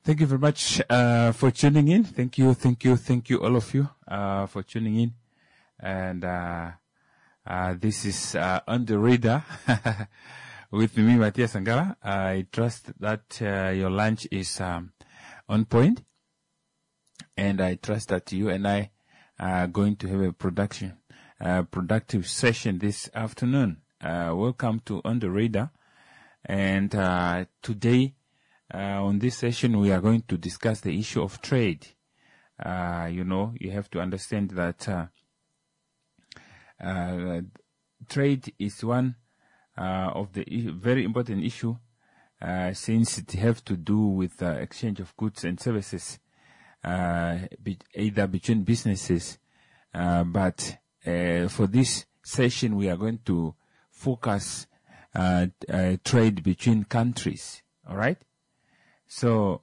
Thank you very much for tuning in. Thank you, all of you for tuning in. And this is On the Radar with me, Matthias Angala. I trust that your lunch is on point, and I trust that you and I are going to have a productive session this afternoon. Welcome to On the Radar, and today, on this session, we are going to discuss the issue of trade. You have to understand that trade is one of the very important issue, since it has to do with exchange of goods and services, either between businesses. But for this session, we are going to focus trade between countries. All right. So,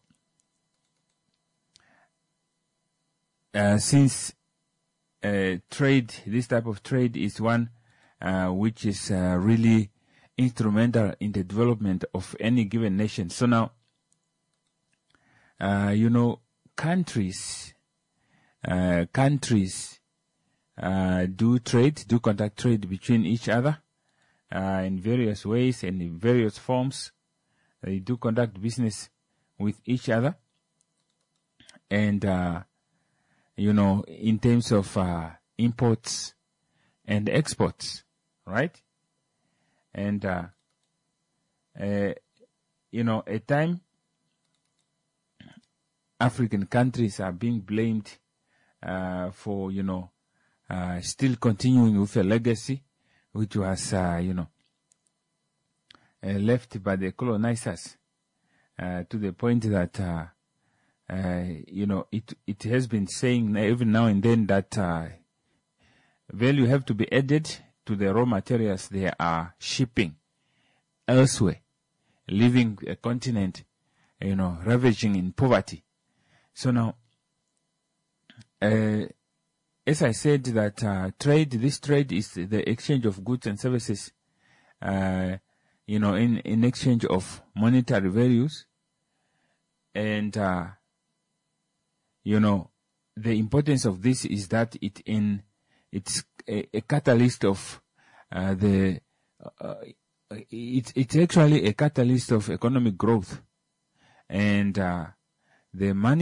since trade, this type of trade is one which is really instrumental in the development of any given nation. So now, countries do conduct trade between each other in various ways and in various forms. They do conduct business with each other, and in terms of imports and exports, right? And at time African countries are being blamed for still continuing with a legacy which was left by the colonizers. To the point that, it has been saying every now and then that value have to be added to the raw materials they are shipping elsewhere, leaving a continent, ravaging in poverty. So now, as I said, that this trade is the exchange of goods and services, in exchange of monetary values. And, the importance of this is that it's a catalyst of, it's actually a catalyst of economic growth. And, the money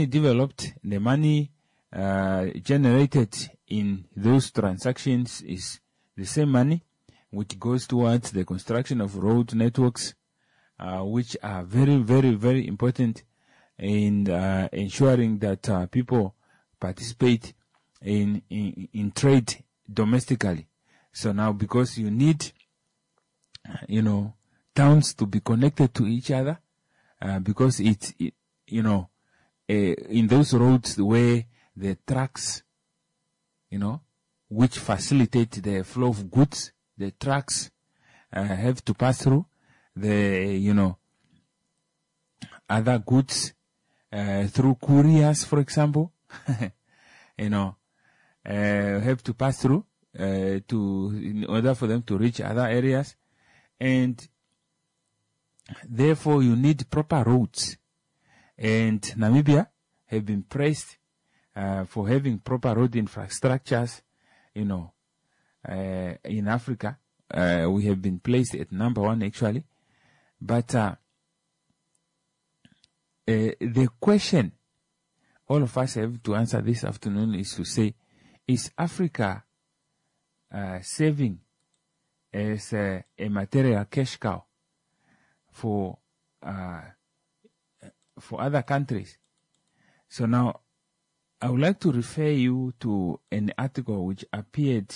generated in those transactions is the same money which goes towards the construction of road networks, which are very, very, very important in ensuring that people participate in trade domestically. So now, because you need, towns to be connected to each other, because in those roads where the trucks, which facilitate the flow of goods, the trucks have to pass through, the other goods through couriers, for example, have to pass through in order for them to reach other areas, and therefore you need proper roads. And Namibia have been praised for having proper road infrastructures. In Africa, we have been placed at number 1 actually, but the question all of us have to answer this afternoon is to say, is Africa serving as a material cash cow for other countries? So now, I would like to refer you to an article which appeared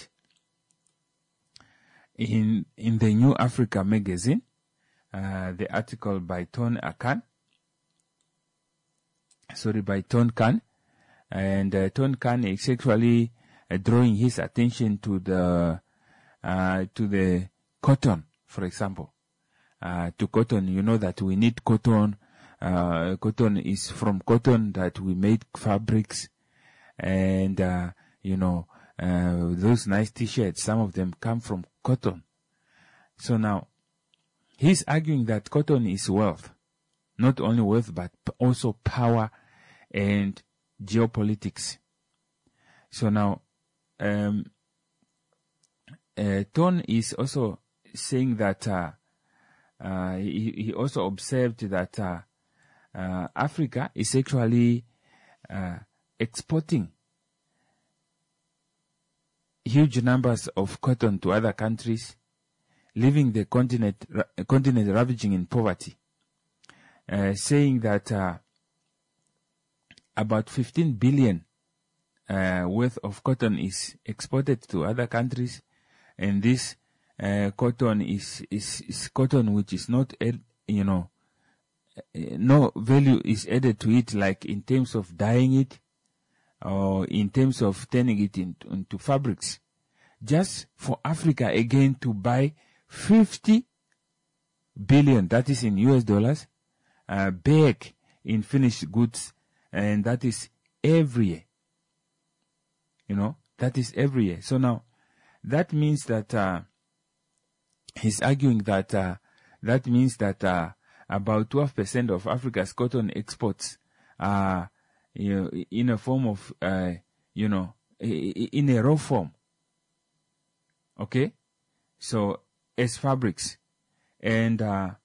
in the New Africa magazine, the article by Ton Khan, and Ton Khan is actually drawing his attention to the cotton, for example. To cotton, that we need cotton. Cotton is from cotton that we make fabrics, and those nice t-shirts, some of them come from cotton. So now, he's arguing that cotton is wealth, not only wealth, but also power and geopolitics. So now, Ton is also saying that he also observed that Africa is actually exporting huge numbers of cotton to other countries, leaving the continent ravaging in poverty, saying that about 15 billion worth of cotton is exported to other countries, and this cotton is cotton which is not, no value is added to it, like in terms of dyeing it or in terms of turning it into fabrics. Just for Africa again to buy 50 billion, that is in US dollars, back in finished goods, and that is every year. That is every year. So now, that means that he's arguing that that means that about 12% of Africa's cotton exports are in a form of, in a raw form. Okay? So, as fabrics. And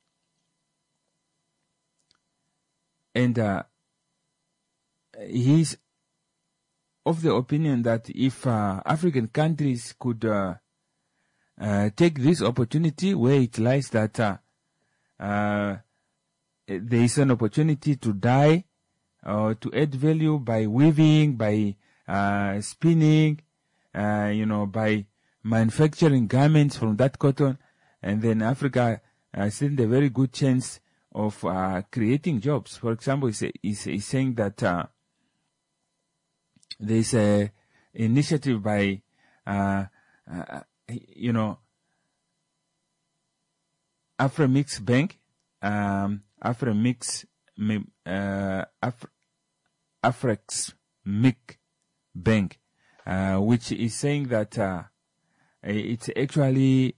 he's of the opinion that if African countries could take this opportunity where it lies, that there is an opportunity to dye or to add value by weaving, by spinning, by manufacturing garments from that cotton, and then Africa stands a very good chance of creating jobs. For example, he's saying that there is a initiative by Afremix Bank, Afrex Mic Bank, which is saying that it's actually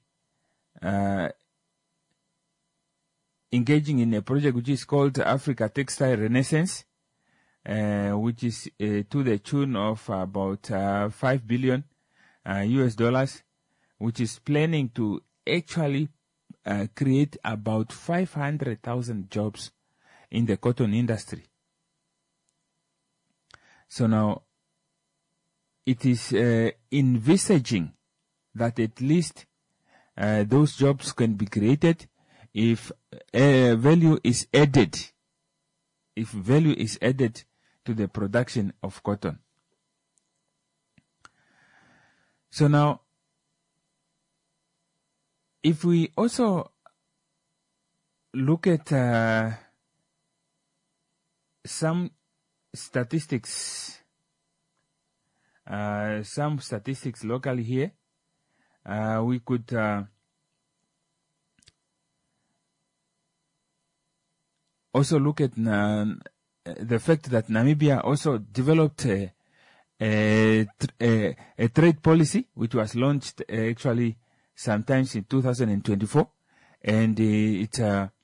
engaging in a project which is called Africa Textile Renaissance, which is to the tune of about 5 billion US dollars, which is planning to actually create about 500,000 jobs in the cotton industry. So now, it is envisaging that at least those jobs can be created if value is added. If value is added to the production of cotton. So now, if we also look at some statistics locally here, we could also look at the fact that Namibia also developed a trade policy which was launched actually sometimes in 2024, and it's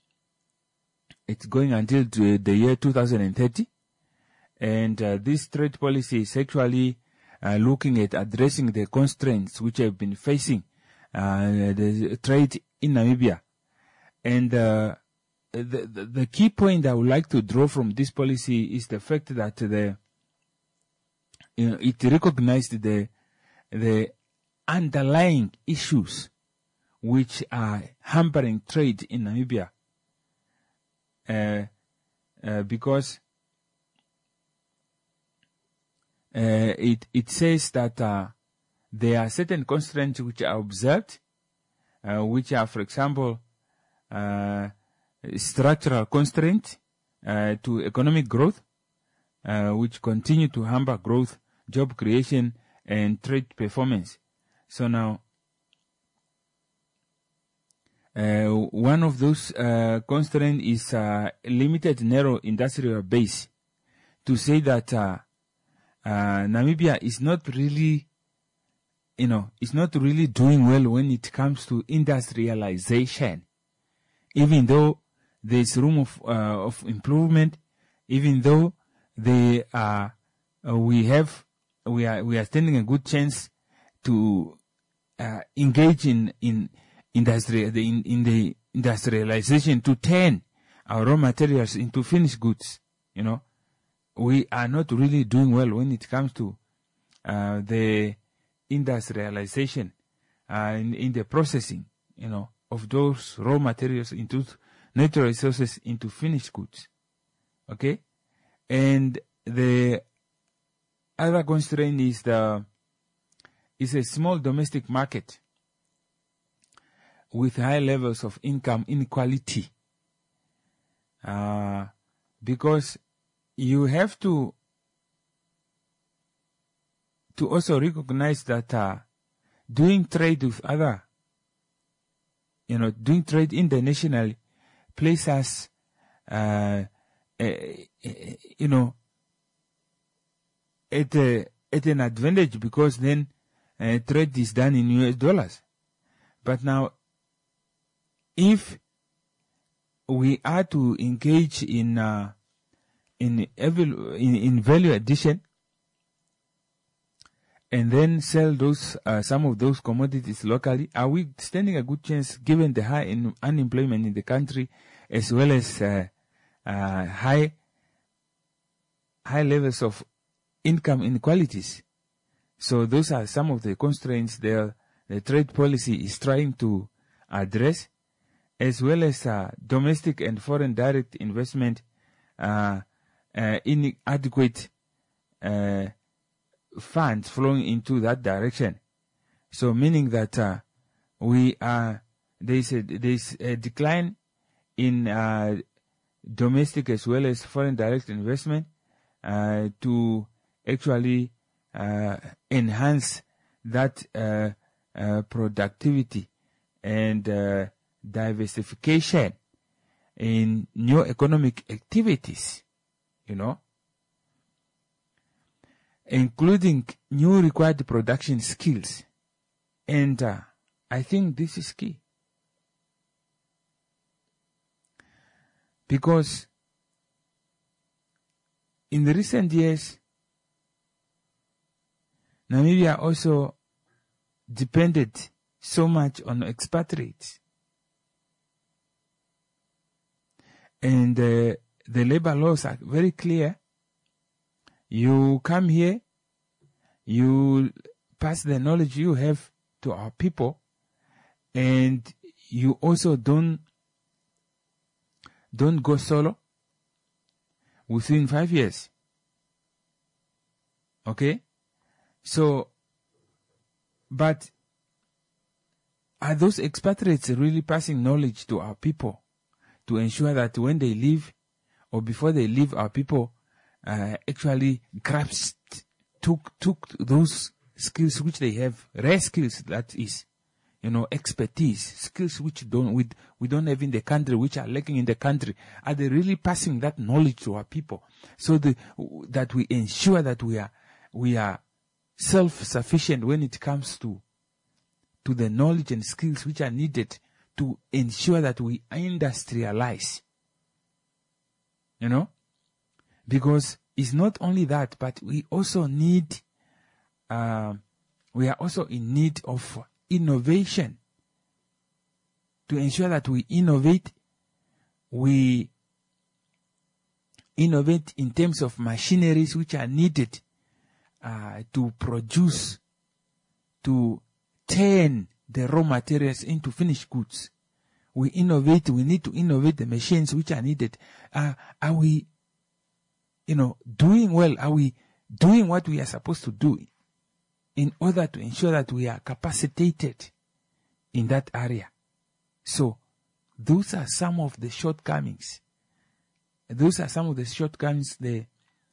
going until the year 2030. And this trade policy is actually looking at addressing the constraints which have been facing the trade in Namibia. And the key point I would like to draw from this policy is the fact that it recognized the underlying issues which are hampering trade in Namibia, because it says that there are certain constraints which are observed, which are, for example, structural constraints to economic growth, which continue to hamper growth, job creation, and trade performance. So now, one of those constraints is limited narrow industrial base. To say that Namibia is not really, is not really doing well when it comes to industrialization, even though there's room of improvement, even though we are standing a good chance to engage in the industrialization to turn our raw materials into finished goods. We are not really doing well when it comes to the industrialization in the processing, of those raw materials into natural resources into finished goods. Okay? And the other constraint is a small domestic market with high levels of income inequality. Because you have to also recognize that doing trade with other, doing trade internationally places us, at an advantage, because then trade is done in US dollars. But now, if we are to engage in value addition, and then sell those some of those commodities locally, are we standing a good chance given the high unemployment in the country, as well as high levels of income inequalities? So those are some of the constraints the trade policy is trying to address, as well as domestic and foreign direct investment, inadequate funds flowing into that direction. So meaning that there's a decline in domestic as well as foreign direct investment to actually enhance that productivity and diversification in new economic activities, including new required production skills. And I think this is key. Because in the recent years, Namibia also depended so much on expatriates. And the labor laws are very clear. You come here, you pass the knowledge you have to our people, and you also don't go solo within 5 years. Okay? So, but are those expatriates really passing knowledge to our people to ensure that when they leave or before they leave, our people actually took those skills which they have, rare skills, that is, expertise, skills which we don't have in the country, which are lacking in the country. Are they really passing that knowledge to our people, so that we ensure that we are self-sufficient when it comes to the knowledge and skills which are needed to ensure that we industrialize? Because it's not only that, but we also need, we are also in need of innovation. To ensure that we innovate in terms of machineries which are needed to produce, to turn the raw materials into finished goods. We need to innovate the machines which are needed. Are we, doing well? Are we doing what we are supposed to do in order to ensure that we are capacitated in that area? So, those are some of the shortcomings. Those are some of the shortcomings the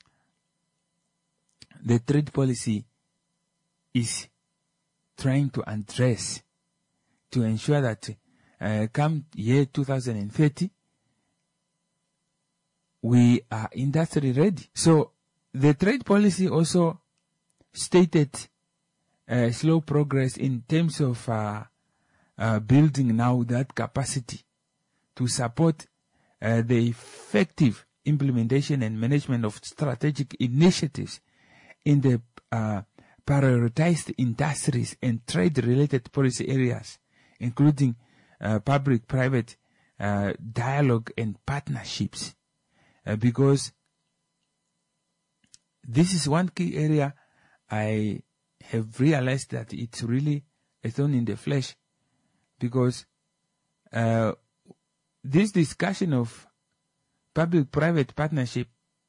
trade policy is trying to address to ensure that come year 2030, we are industry ready. So the trade policy also stated slow progress in terms of building now that capacity to support the effective implementation and management of strategic initiatives in the prioritized industries and trade-related policy areas, including public-private dialogue and partnerships, because this is one key area I have realized that it's really a thorn in the flesh, because this discussion of public-private partnership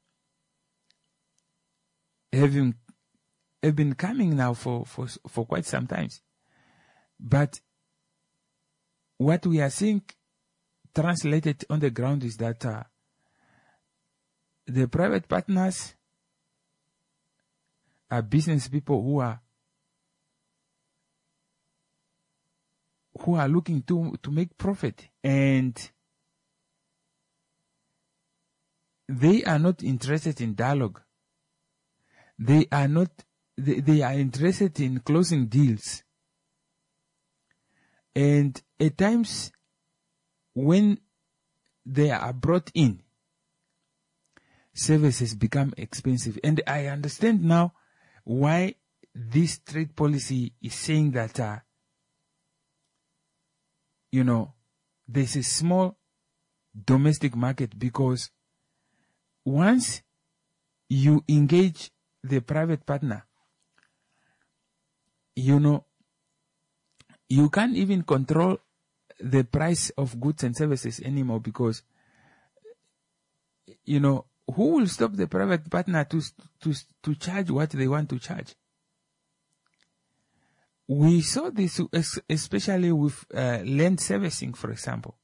have been coming now for quite some time. But what we are seeing translated on the ground is that the private partners are business people who are looking to make profit, and they are not interested in dialogue. They are interested in closing deals. And at times when they are brought in, services become expensive. And I understand now why this trade policy is saying that, there's a small domestic market, because once you engage the private partner, you can't even control the price of goods and services anymore, because, who will stop the private partner to charge what they want to charge? We saw this especially with land servicing, for example.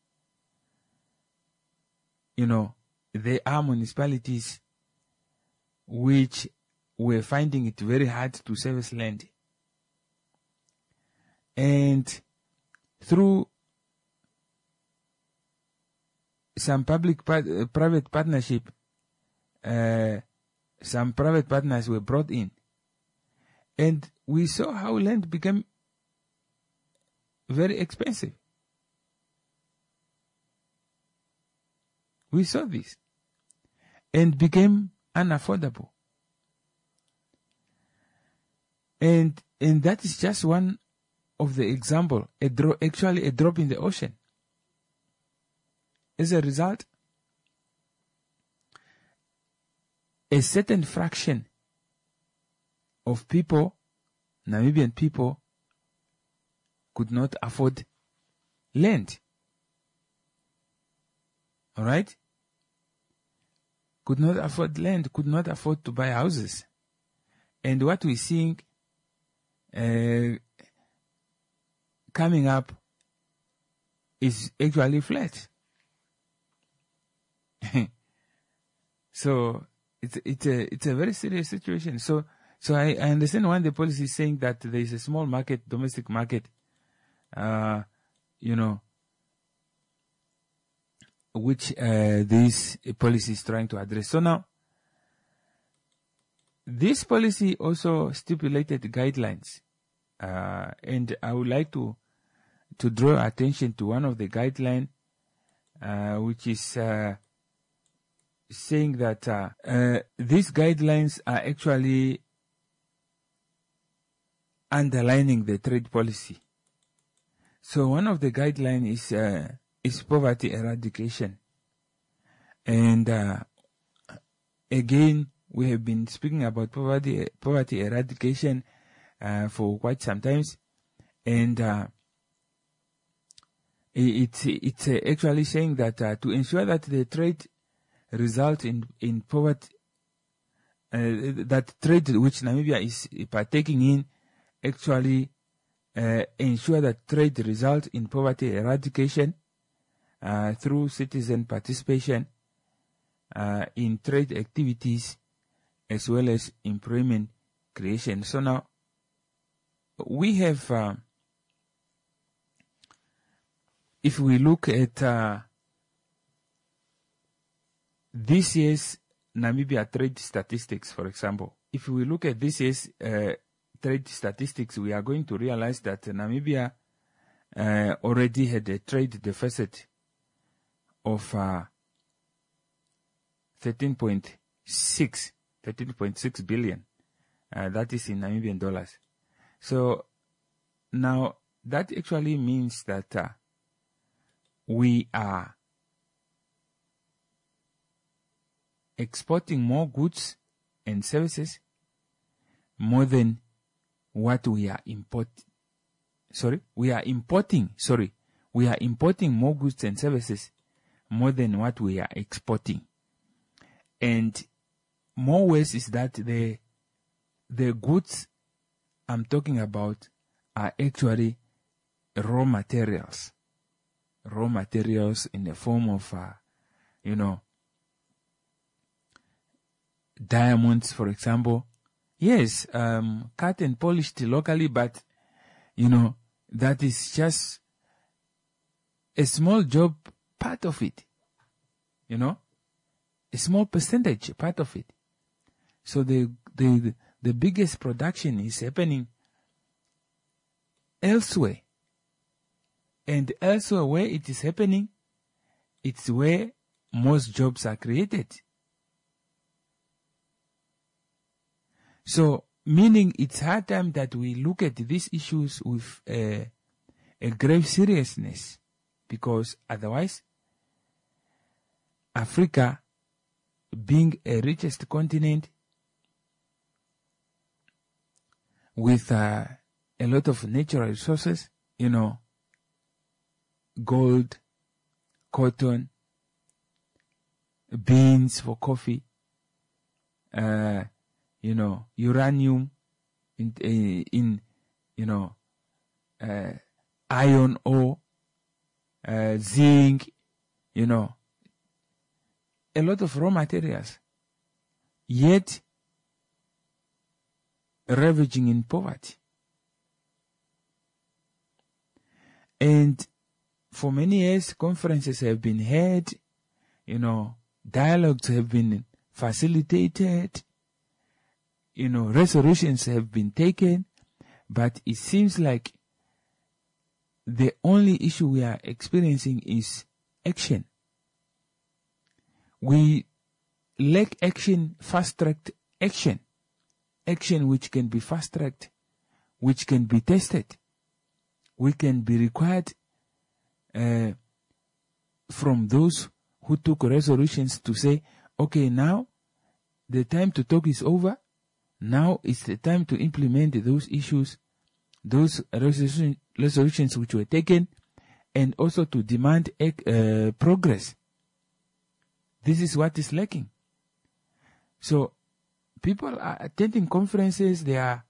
There are municipalities which were finding it very hard to service land. And through some public-private partnership, some private partners were brought in. And we saw how land became very expensive. We saw this. And became unaffordable. And that is just one of the example, actually a drop in the ocean. As a result, a certain fraction of people, Namibian people, could not afford land. All right? Could not afford land, could not afford to buy houses. And what we're seeing coming up is actually flat. So it's a very serious situation. So I understand when the policy is saying that there is a small market, domestic market, which this policy is trying to address. So now, this policy also stipulated guidelines, and I would like to draw attention to one of the guidelines, which is saying that these guidelines are actually underlining the trade policy. So one of the guidelines is poverty eradication, and again, we have been speaking about poverty eradication for quite some time, and it's actually saying that to ensure that the trade result in poverty, that trade which Namibia is partaking in, actually ensure that trade result in poverty eradication through citizen participation in trade activities, as well as employment creation. So now we have, if we look at this year's Namibia trade statistics, for example, if we look at this year's trade statistics, we are going to realize that Namibia already had a trade deficit of 13.6 billion. That is in Namibian dollars. So now that actually means that we are exporting more goods and services more than what we are importing. We are importing more goods and services more than what we are exporting. And more ways is that the goods I'm talking about are actually raw materials in the form of, diamonds, for example. Yes, cut and polished locally, but, that is just a small job, part of it, a small percentage, part of it. So the biggest production is happening elsewhere. And elsewhere where it is happening, it's where most jobs are created. So, meaning it's hard time that we look at these issues with a grave seriousness, because otherwise, Africa, being a richest continent with a lot of natural resources, gold, cotton, beans for coffee, uranium, iron ore, zinc, a lot of raw materials, yet ravaging in poverty. And for many years, conferences have been held, dialogues have been facilitated, resolutions have been taken, but it seems like the only issue we are experiencing is action. We lack action, fast-tracked action. Action which can be fast-tracked, which can be tested, which can be required from those who took resolutions to say, okay, now the time to talk is over. Now it's the time to implement those issues, those resolutions which were taken, and also to demand progress. This is what is lacking. So people are attending conferences, they are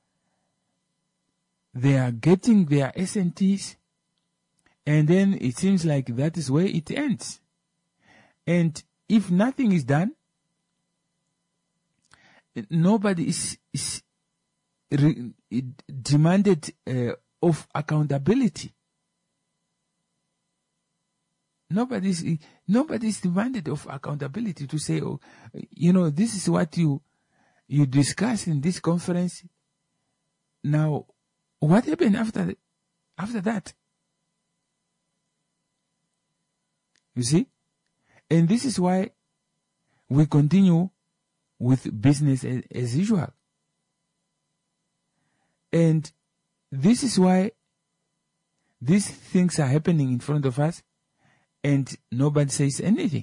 getting their SNTs, and then it seems like that is where it ends. And if nothing is done, nobody is demanded of accountability. Nobody's demanded of accountability to say, oh, this is what you discussed in this conference. Now, what happened after that? You see? And this is why we continue with business as usual. And this is why these things are happening in front of us and nobody says anything.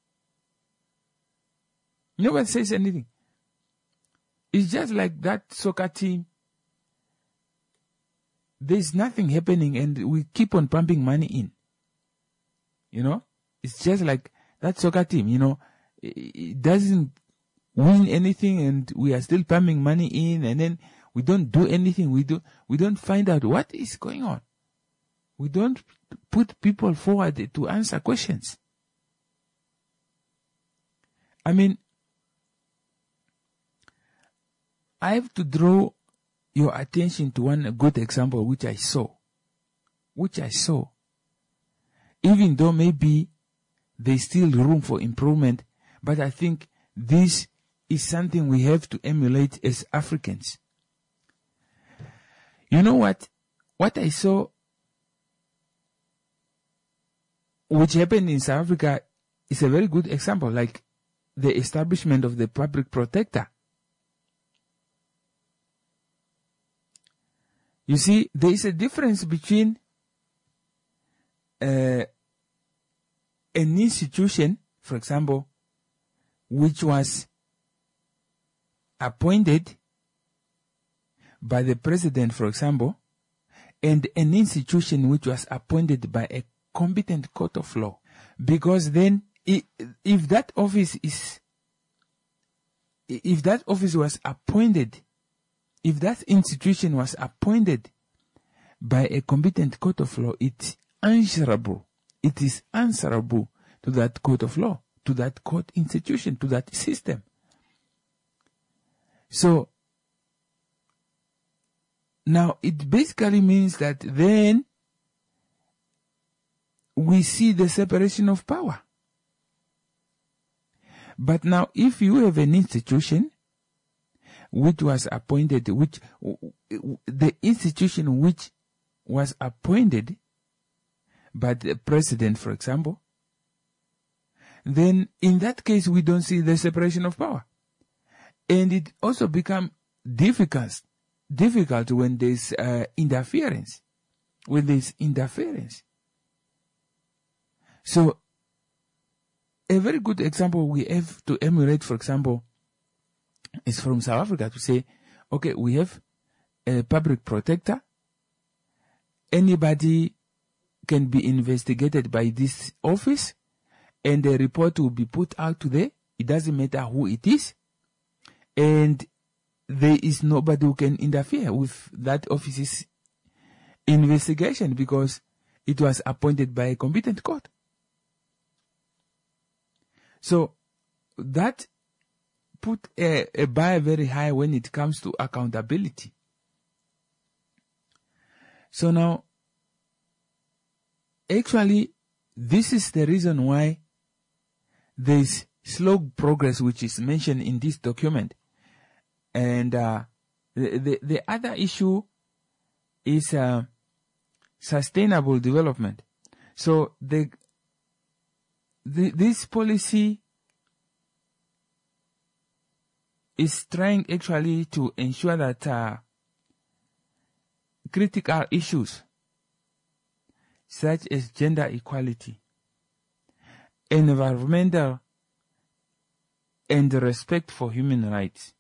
Nobody says anything. It's just like that soccer team. There's nothing happening and we keep on pumping money in. It's just like that soccer team, it doesn't win anything and we are still pumping money in, and then we don't do anything. We don't find out what is going on. We don't put people forward to answer questions. I mean, I have to draw your attention to one good example which I saw. Even though maybe there's still room for improvement, but I think this is something we have to emulate as Africans. You know what? What I saw, which happened in South Africa, is a very good example. Like, the establishment of the public protector. You see, there is a difference between an institution, for example, which was appointed by the president, for example, and an institution which was appointed by a competent court of law. Because then, if that office was appointed, if that institution was appointed by a competent court of law, it's answerable. It is answerable to that court of law, to that court institution, to that system. So, now it basically means that then we see the separation of power. But now if you have an institution which was appointed, the institution which was appointed by the president, for example, then in that case we don't see the separation of power. And it also becomes difficult when there's interference. So, a very good example we have to emulate, for example, is from South Africa, to say, okay, we have a public protector. Anybody can be investigated by this office, and a report will be put out today. It doesn't matter who it is. And there is nobody who can interfere with that office's investigation because it was appointed by a competent court. So that put a bar very high when it comes to accountability. So now, actually, this is the reason why there is slow progress which is mentioned in this document. And the other issue is sustainable development. So this policy is trying actually to ensure that critical issues such as gender equality, environmental, and respect for human rights,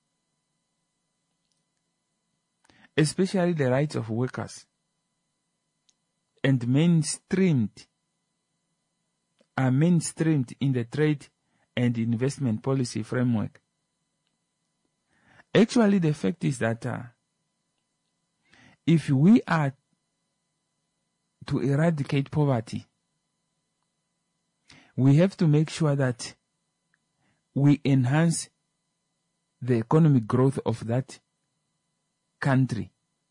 especially the rights of workers, and are mainstreamed in the trade and investment policy framework. Actually, the fact is that if we are to eradicate poverty, we have to make sure that we enhance the economic growth of that country.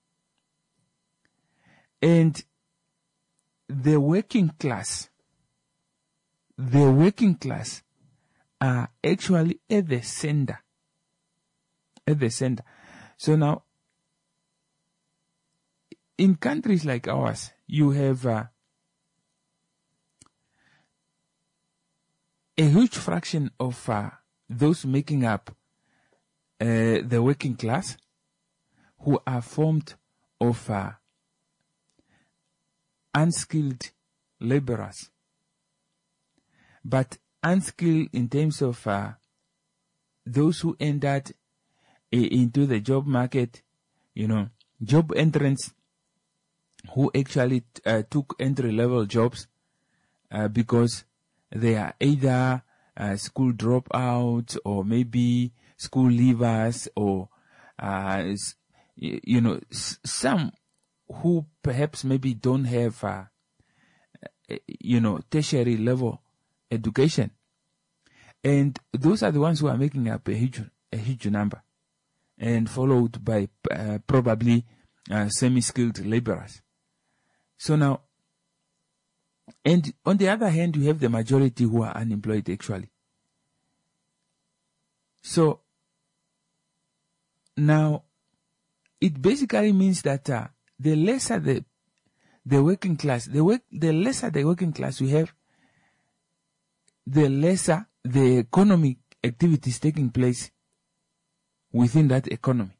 And the working class are actually at the center. So now, in countries like ours, you have a huge fraction of those making up the working class who are formed of unskilled laborers. But unskilled in terms of those who entered into the job market, job entrants who actually took entry-level jobs because they are either school dropouts or maybe school leavers or, some who perhaps maybe don't have, tertiary level education. And those are the ones who are making up a huge number, and followed by probably semi-skilled laborers. So now, and on the other hand, you have the majority who are unemployed actually. So now, it basically means that the lesser the working class, the lesser the working class we have, the lesser the economic activities taking place within that economy.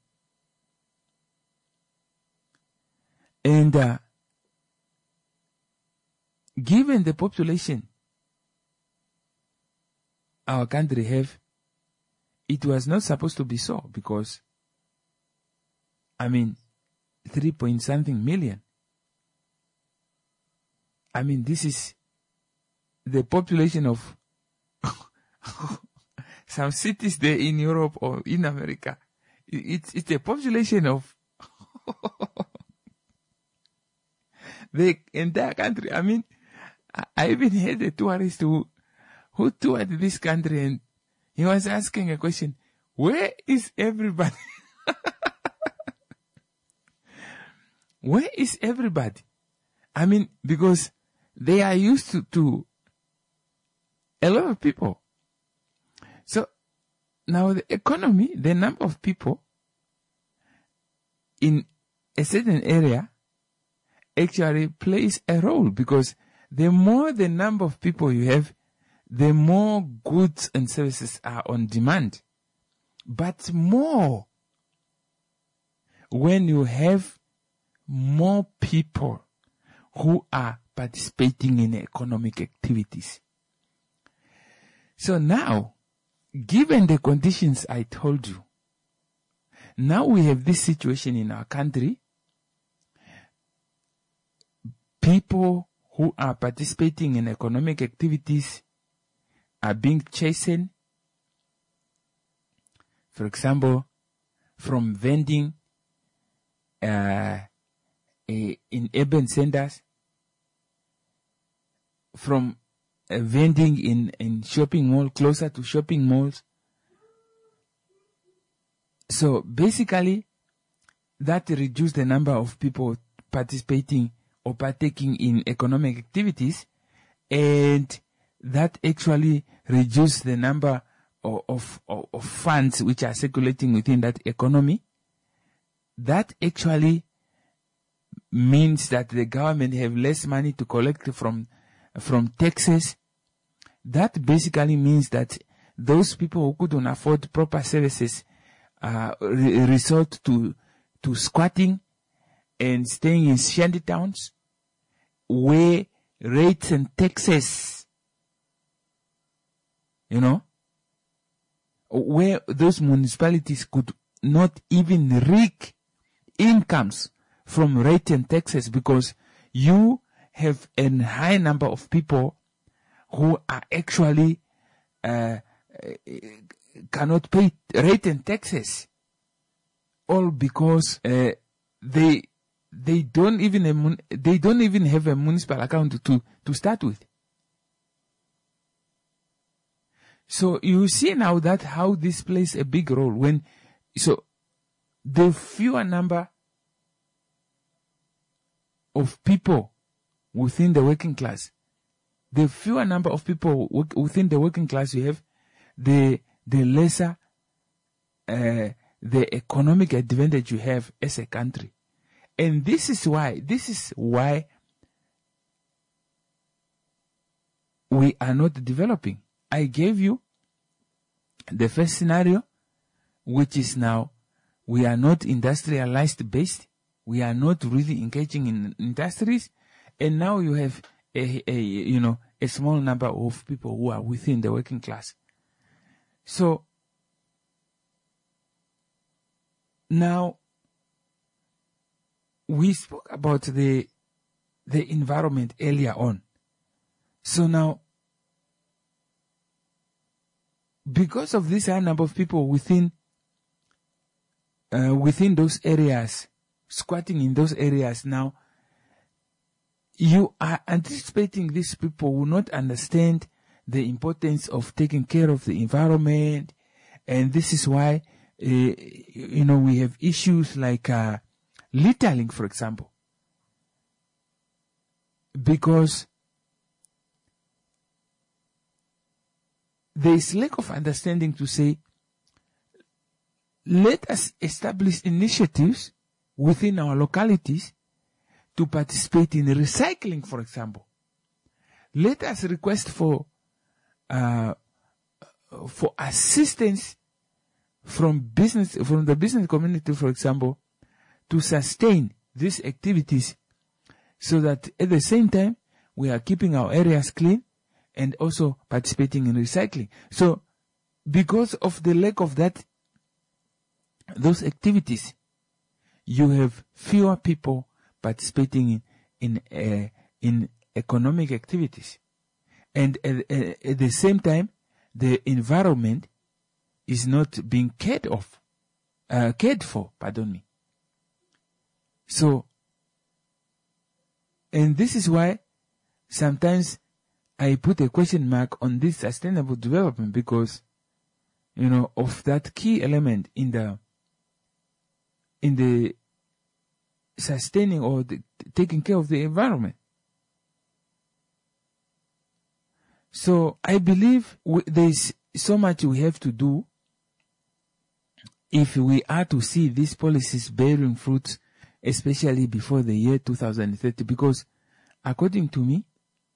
And given the population our country have, it was not supposed to be so, because 3-point-something million. This is the population of some cities there in Europe or in America. It's the population of the entire country. I even had a tourist who toured this country, and he was asking a question: where is everybody? Where is everybody? Because they are used to a lot of people. So now the economy, the number of people in a certain area actually plays a role, because the more the number of people you have, the more goods and services are on demand. But more when you have more people who are participating in economic activities. So now, given the conditions I told you, now we have this situation in our country. People who are participating in economic activities are being chastened. For example, from vending in urban centers, from vending in shopping mall, closer to shopping malls. So basically, that reduced the number of people participating or partaking in economic activities, and that actually reduced the number of funds which are circulating within that economy. That actually means that the government have less money to collect from taxes. That basically means that those people who couldn't afford proper services resort to squatting and staying in shanty towns, where rates and taxes, where those municipalities could not even reap incomes from rate and taxes, because you have a high number of people who are actually cannot pay rate and taxes, all because they don't even have a municipal account to start with. So you see now that how this plays a big role so the fewer number of people within the working class, the fewer number of people within the working class you have, the lesser the economic advantage you have as a country. And this is why we are not developing. I gave you the first scenario, which is now we are not industrialized based. We are not really engaging in industries. And now you have a small number of people who are within the working class. So now we spoke about the environment earlier on. So now, because of this high number of people within those areas, squatting in those areas, now you are anticipating these people will not understand the importance of taking care of the environment, and this is why we have issues like littering, for example, because there is lack of understanding to say, let us establish initiatives within our localities to participate in recycling, for example. Let us request for for assistance from the business community, for example, to sustain these activities, so that at the same time we are keeping our areas clean and also participating in recycling. So because of the lack of those activities, you have fewer people participating in economic activities, and at the same time, the environment is not being cared for. So, and this is why sometimes I put a question mark on this sustainable development, because, of that key element in the sustaining or taking care of the environment. So I believe there's so much we have to do if we are to see these policies bearing fruit, especially before the year 2030, because according to me,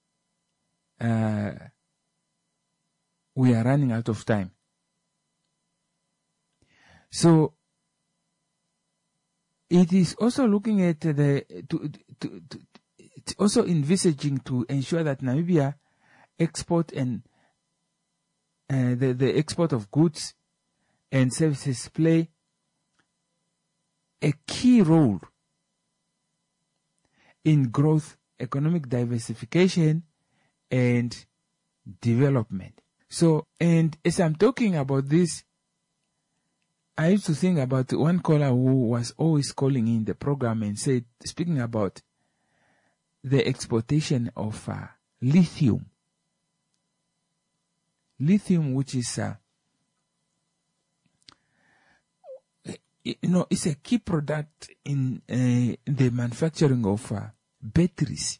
we are running out of time. So it is also looking at also envisaging to ensure that Namibia export and the export of goods and services play a key role in growth, economic diversification, and development. So, and as I'm talking about this, I used to think about one caller who was always calling in the program and said, speaking about the exportation of lithium. Lithium, which is, it's a key product in the manufacturing of batteries.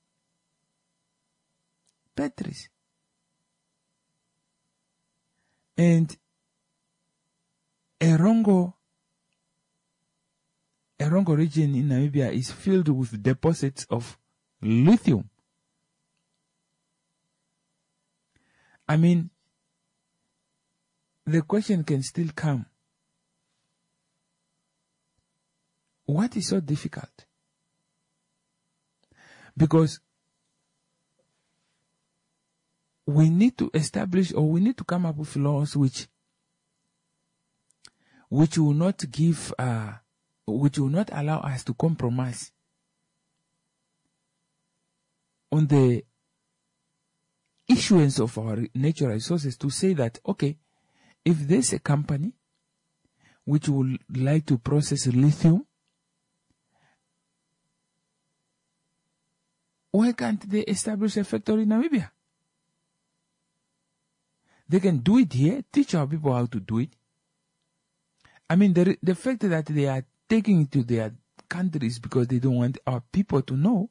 And Erongo region in Namibia is filled with deposits of lithium. I mean, the question can still come. What is so difficult? Because we need to establish, or we need to come up with laws which will not give, which will not allow us to compromise on the issuance of our natural resources, to say that, okay, if there's a company which would like to process lithium, why can't they establish a factory in Namibia? They can do it here, teach our people how to do it. I mean, the fact that they are taking it to their countries because they don't want our people to know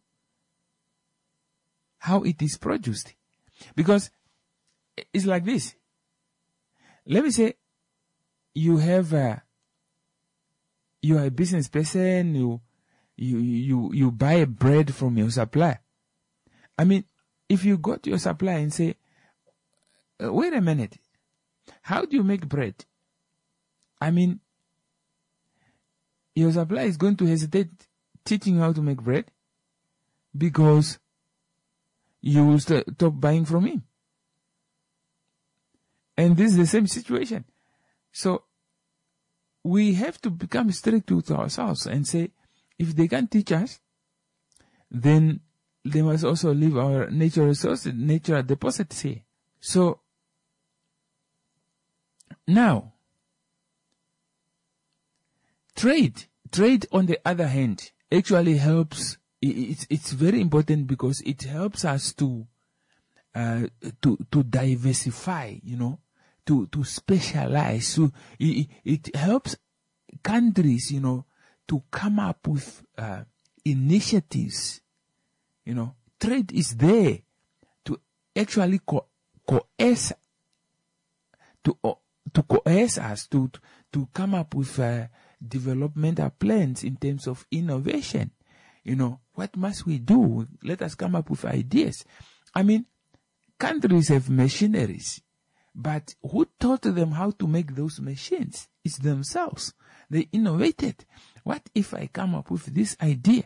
how it is produced. Because it's like this. Let me say you are a business person, you buy bread from your supplier. I mean, if you go to your supplier and say, wait a minute, how do you make bread? I mean, your supplier is going to hesitate teaching you how to make bread because you will stop buying from him. And this is the same situation. So we have to become strict with ourselves and say, if they can't teach us, then they must also leave our natural resources, natural deposits here. So now, trade on the other hand actually helps. It's very important because it helps us to diversify, to specialize. So it helps countries, to come up with initiatives. Trade is there to actually coerce us to come up with developmental plans in terms of innovation. What must we do? Let us come up with ideas. I mean, countries have machineries. But who taught them how to make those machines? It's themselves. They innovated. What if I come up with this idea?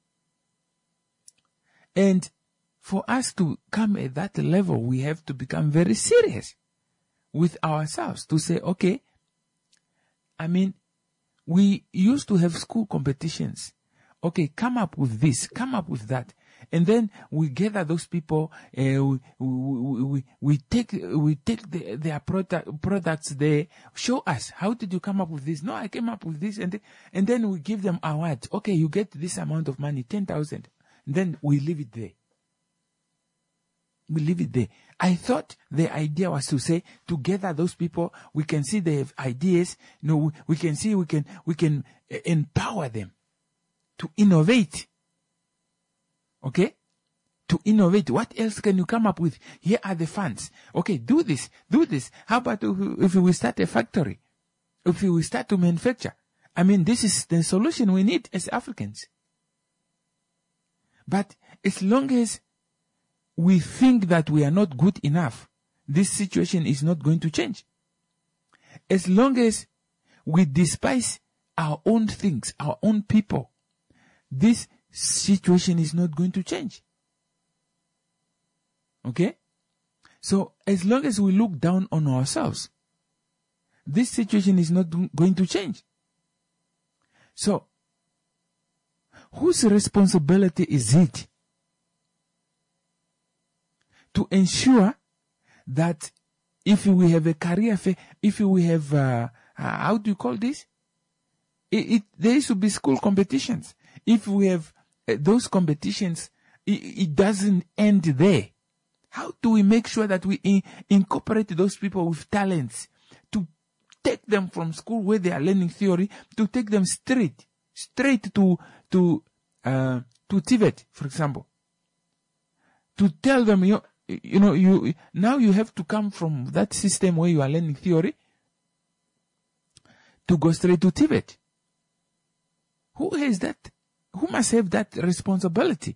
And for us to come at that level, we have to become very serious with ourselves to say, okay, I mean, we used to have school competitions. Okay, come up with this, come up with that. And then we gather those people, we take their products there. Show us, how did you come up with this? No, I came up with this. And then we give them awards. Okay, you get this amount of money, 10,000. And then we leave it there. We leave it there. I thought the idea was to say, together those people, we can see they have ideas. We can see we can empower them to innovate. Okay? To innovate. What else can you come up with? Here are the funds. Okay, do this. How about if we start a factory? If we start to manufacture? I mean, this is the solution we need as Africans. But as long as we think that we are not good enough, this situation is not going to change. As long as we despise our own things, our own people, this situation is not going to change. Okay? So, as long as we look down on ourselves, this situation is not going to change. So, whose responsibility is it to ensure that if we have a career fair, if we have, how do you call this? There should be school competitions. If we have those competitions, it doesn't end there. How do we make sure that we incorporate those people with talents to take them from school where they are learning theory to take them straight to TVET, for example, to tell them now you have to come from that system where you are learning theory to go straight to TVET. Who has that? Who must have that responsibility?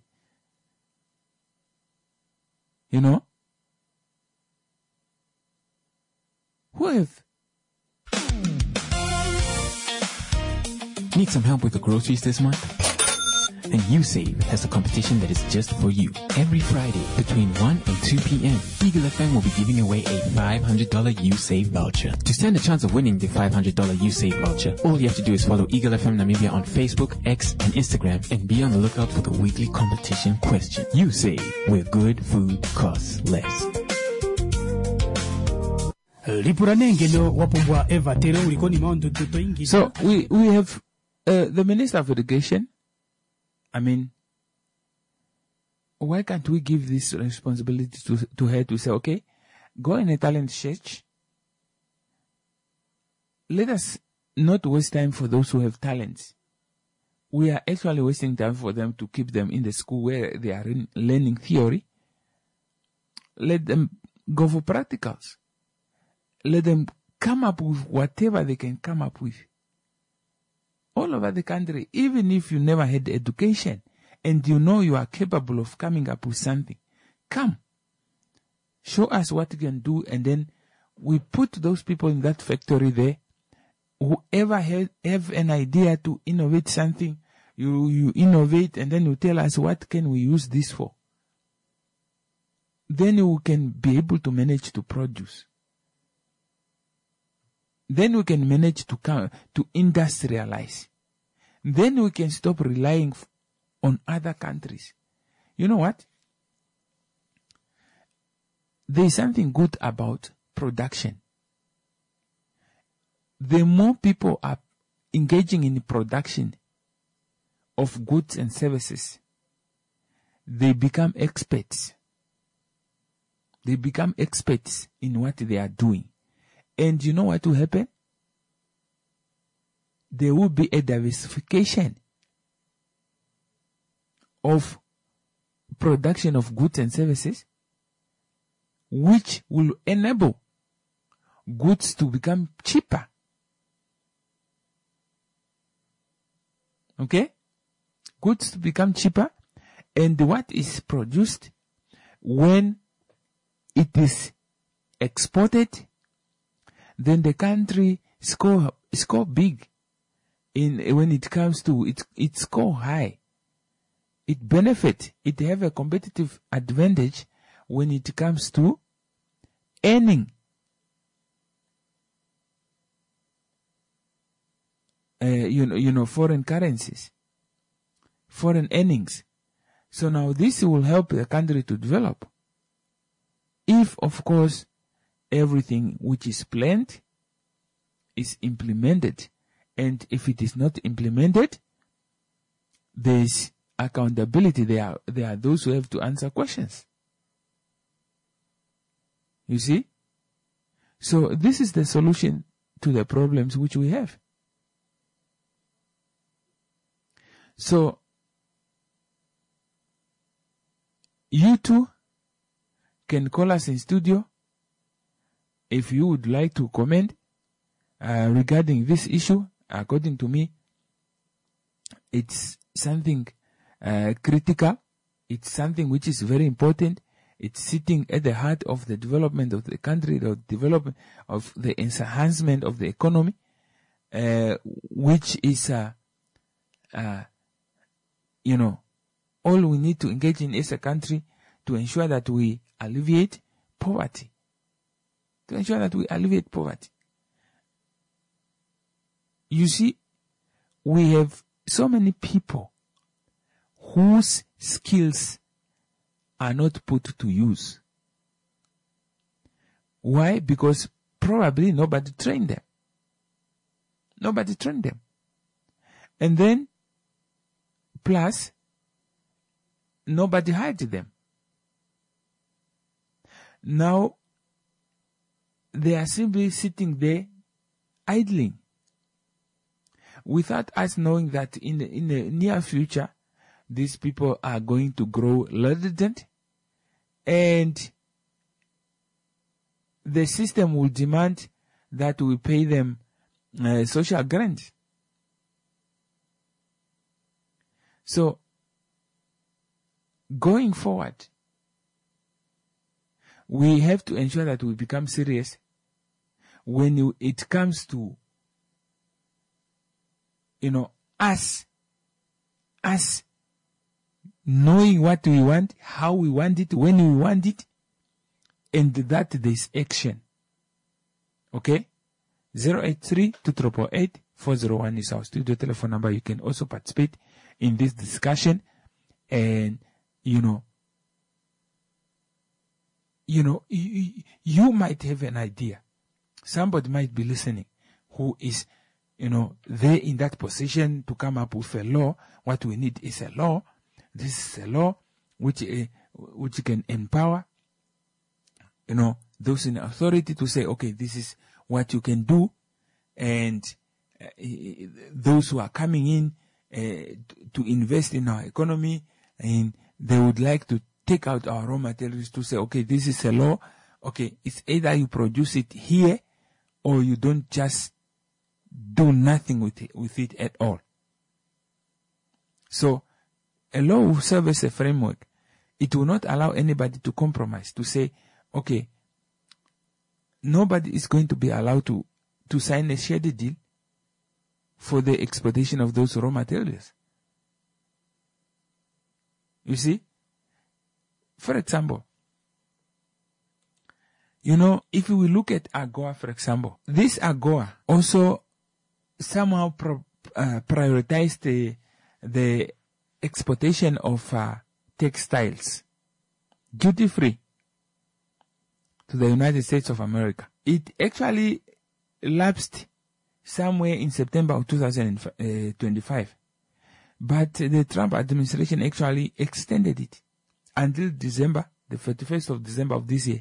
Who have? Need some help with the groceries this month? And USave has a competition that is just for you. Every Friday between 1 and 2 p.m., Eagle FM will be giving away a $500 USave voucher. To stand a chance of winning the $500 USave voucher, all you have to do is follow Eagle FM Namibia on Facebook, X, and Instagram, and be on the lookout for the weekly competition question. USave, where good food costs less. So we have the Minister of Education. I mean, why can't we give this responsibility to her to say, okay, go in a talent search. Let us not waste time for those who have talents. We are actually wasting time for them to keep them in the school where they are learning theory. Let them go for practicals. Let them come up with whatever they can come up with. All over the country, even if you never had education and you know you are capable of coming up with something, come. Show us what you can do, and then we put those people in that factory there. Whoever have an idea to innovate something, you innovate, and then you tell us what can we use this for. Then we can be able to manage to produce. Then we can manage to industrialize. Then we can stop relying on other countries. You know what? There is something good about production. The more people are engaging in the production of goods and services, they become experts. They become experts in what they are doing. And you know what will happen? There will be a diversification of production of goods and services, which will enable goods to become cheaper. Okay? Goods to become cheaper, and what is produced, when it is exported, then the country score big. When it comes to it score high. It benefit. It have a competitive advantage when it comes to earning. Foreign currencies, foreign earnings. So now this will help the country to develop. If, of course, everything which is planned is implemented. And if it is not implemented, there is accountability. There are those who have to answer questions. You see? So this is the solution to the problems which we have. So, you too can call us in studio if you would like to comment regarding this issue. According to me, it's something critical. It's something which is very important. It's sitting at the heart of the development of the country, the development of the enhancement of the economy, which is all we need to engage in as a country to ensure that we alleviate poverty. You see, we have so many people whose skills are not put to use. Why? Because probably nobody trained them. And then, plus, nobody hired them. Now, they are simply sitting there idling without us knowing that in the near future, these people are going to grow redundant, and the system will demand that we pay them social grants. So, going forward, we have to ensure that we become serious when it comes to, us knowing what we want, how we want it, when we want it, and that there's action. Okay? 083-288-401 is our studio telephone number. You can also participate in this discussion, and you might have an idea. Somebody might be listening who is, there in that position to come up with a law. What we need is a law. This is a law which can empower, those in authority to say, okay, this is what you can do, and those who are coming in to invest in our economy, and they would like to take out our raw materials, to say, okay, this is a law. Okay, it's either you produce it here or you don't just do nothing with it at all. So, a law will serve as a framework. It will not allow anybody to compromise, to say, okay, nobody is going to be allowed to sign a shady deal for the exploitation of those raw materials. You see? For example, if we look at AGOA, for example, this AGOA also somehow prioritized the exportation of textiles duty-free to the United States of America. It actually lapsed somewhere in September of 2025. But the Trump administration actually extended it until December, the 31st of December of this year.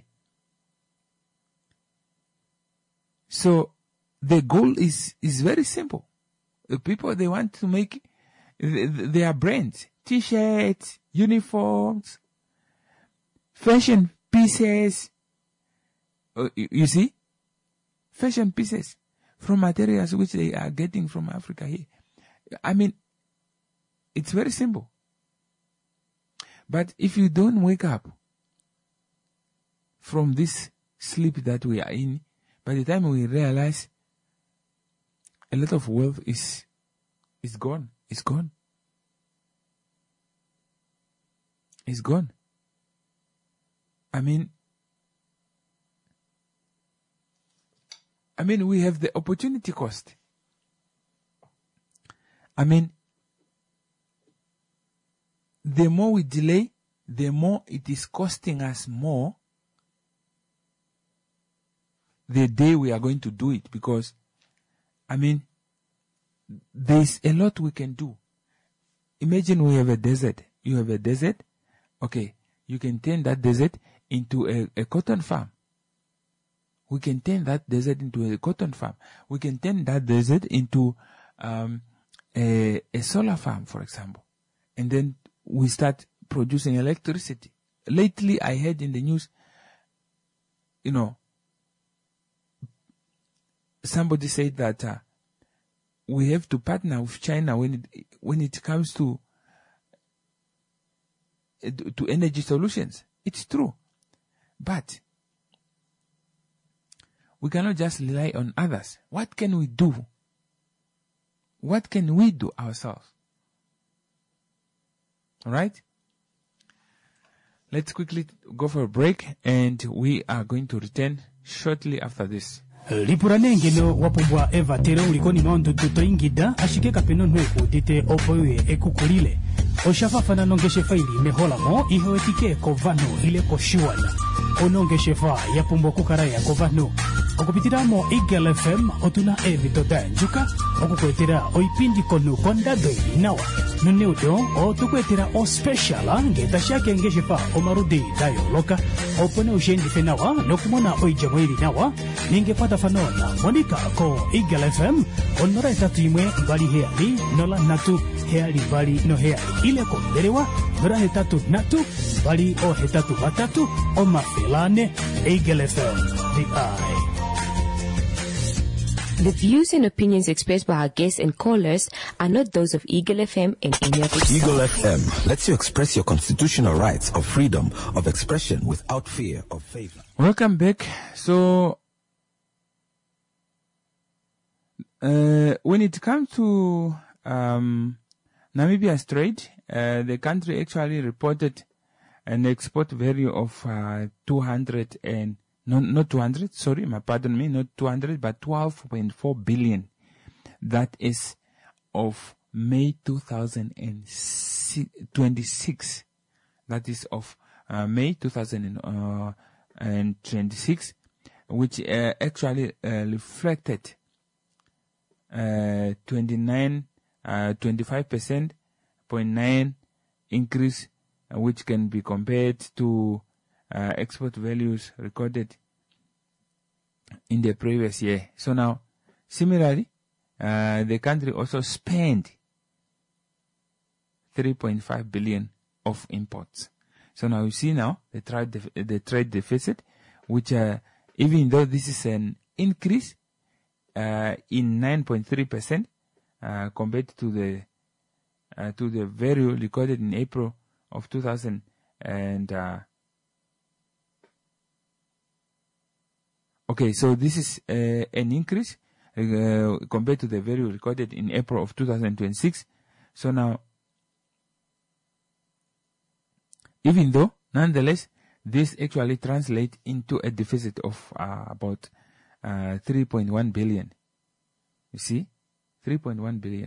So the goal is very simple. The people, they want to make their brands, t-shirts, uniforms, fashion pieces. You see? Fashion pieces from materials which they are getting from Africa here. I mean, it's very simple. But if you don't wake up from this sleep that we are in, by the time we realize, a lot of wealth is gone. It's gone. It's gone. I mean, we have the opportunity cost. I mean, the more we delay, the more it is costing us more the day we are going to do it, because, I mean, there's a lot we can do. Imagine we have a desert. You have a desert. Okay, you can turn that desert into a cotton farm. We can turn that desert into a cotton farm. We can turn that desert into a solar farm, for example. And then we start producing electricity. Lately, I heard in the news, somebody said that we have to partner with China when it comes to energy solutions. It's true. But we cannot just rely on others. What can we do? What can we do ourselves? All right? Let's quickly go for a break, and we are going to return shortly after this. Lipura nengeno wapubwa eva tero ulikoni maundu tutoingida ashike kapeno nweku dite opoye ekukulile oshafafana nongeshe faili mehola mo ihowetike kovano ile koshiwana onongeshe fa yapumbo kukaraya kovano okupitiramo Eagle FM otuna evitoda njuka okukwetera oipindi konu kondado nawa nuneudo otukwetera o special ngeta shake ngeshe fa omarudi dayo loka opone ushendi fenawa nokumona oijamweli nawa ningepata fanona monika ko Eagle FM onora tatuimwe bali heali nola natu heali bali no heali ile konderewa nora hetatu natu bali o hetatu batatu o mafilane Eagle FM the eye. The views and opinions expressed by our guests and callers are not those of Eagle FM and any of its Eagle FM lets you express your constitutional rights of freedom of expression without fear of favor. Welcome back. So, when it comes to Namibia's trade, the country actually reported an export value of 12.4 billion. That is of May 2026. That is of May 2026, which actually reflected 25.9% increase, which can be compared to export values recorded in the previous year. So now, similarly, the country also spent 3.5 billion of imports. So now you see now the trade deficit, which even though this is an increase in 9.3% compared to the value recorded in April of 2000 and okay, so this is an increase compared to the value recorded in April of 2026. So now, even though, nonetheless, this actually translates into a deficit of about 3.1 billion. You see? 3.1 billion.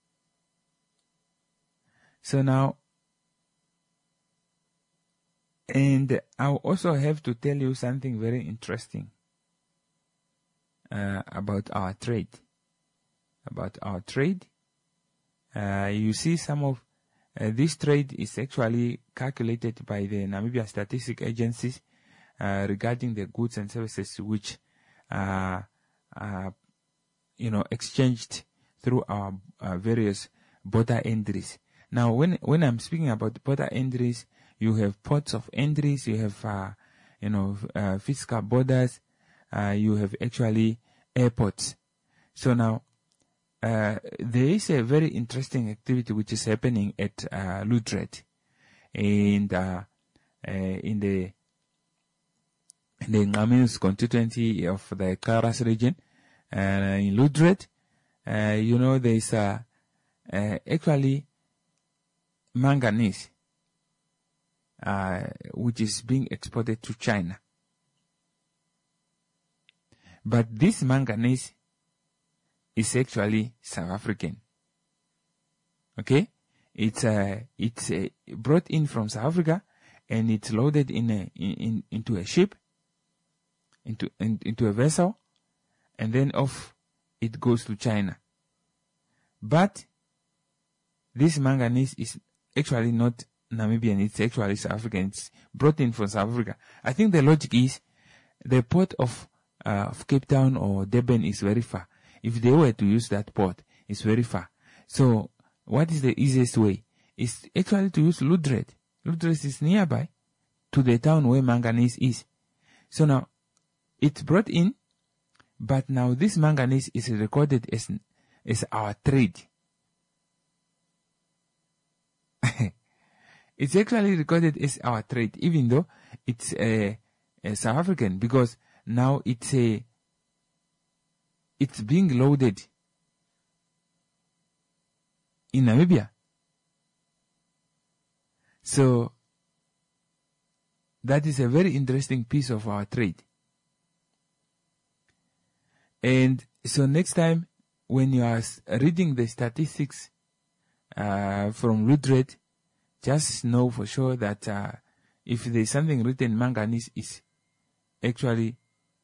So now, and I'll also have to tell you something very interesting about our trade. You see, some of this trade is actually calculated by the Namibia Statistic Agencies regarding the goods and services which are exchanged through our various border entries. Now, when I'm speaking about border entries, you have ports of entries, you have fiscal borders, you have actually airports. So now, there is a very interesting activity which is happening at Lutred, and in the the Ngamius constituency of the Karas region, and in Ludred, there is actually manganese, which is being exported to China. But this manganese is actually South African. Okay, it's brought in from South Africa, and it's loaded into a ship, into a vessel, and then off it goes to China. But this manganese is actually not Namibian; it's actually South African. It's brought in from South Africa. I think the logic is the port of Cape Town or Durban is very far. If they were to use that port, it's very far. So what is the easiest way? It's actually to use Ludred. Ludred is nearby to the town where manganese is. So now, it's brought in, but now this manganese is recorded as our trade. It's actually recorded as our trade, even though it's a South African, because now it's being loaded in Namibia. So that is a very interesting piece of our trade. And so next time when you are reading the statistics from Ludred, just know for sure that if there's something written, manganese is actually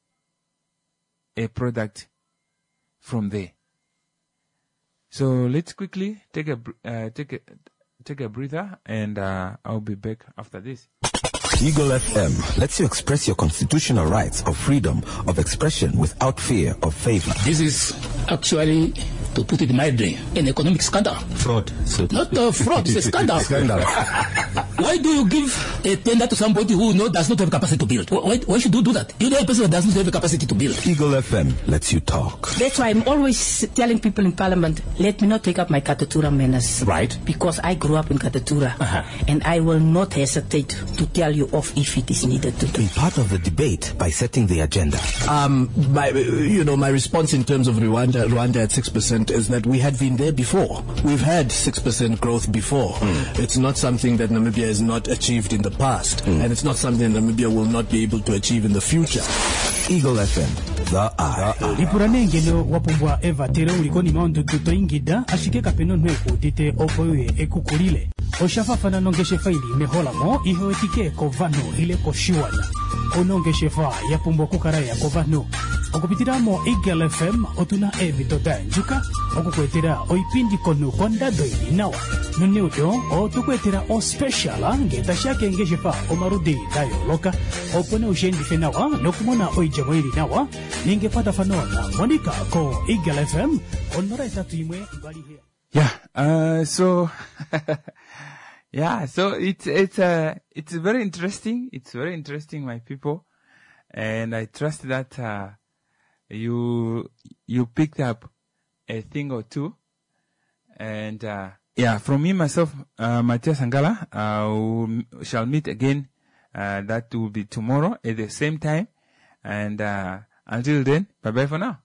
a product from there. So let's quickly take a breather, and I'll be back after this. Eagle FM lets you express your constitutional rights of freedom of expression without fear of favor. This is actually, to put it mildly, an economic scandal. Fraud. So not fraud, it's a scandal. Why do you give a tender to somebody who does not have capacity to build? Why should you do that? You know a person that does not have the capacity to build. Eagle FM lets you talk. That's why I'm always telling people in Parliament, let me not take up my Katatura manners. Right. Because I grew up in Katatura. And I will not hesitate to tell you off if it is needed to do. Be part of the debate by setting the agenda. My response in terms of Rwanda at 6% is that we had been there before. We've had 6% growth before. It's not something that Namibia has not achieved in the past, and it's not something Namibia will not be able to achieve in the future. Eagle FM, the eye. Lipuranengelo wapumbwa eva tere ulikoni maundu tutoingida ashike kapeno nweku tite opoye ekukulile. Oshafafana nongeshe faili mehola mo ihoetike kovano ile koshiwana. Onongeshe fa yapumbwa kukaraya kovano. Okupitiramo Eagle FM otuna evitoda njuka okukwetera oipindi konu kondado inawa nuneudo otukwetera o special ngeta shake ngeshefa omarudi dayo loka opone ushendi fenawa nokumona oijamo nawa ningepata fanona Monica ko Eagle FM onora itatu imwe mbali here. So so it's very interesting. It's very interesting, my people, and I trust that you picked up a thing or two. And from me myself, Matthias Angala, shall meet again. That will be tomorrow at the same time. And until then, bye bye for now.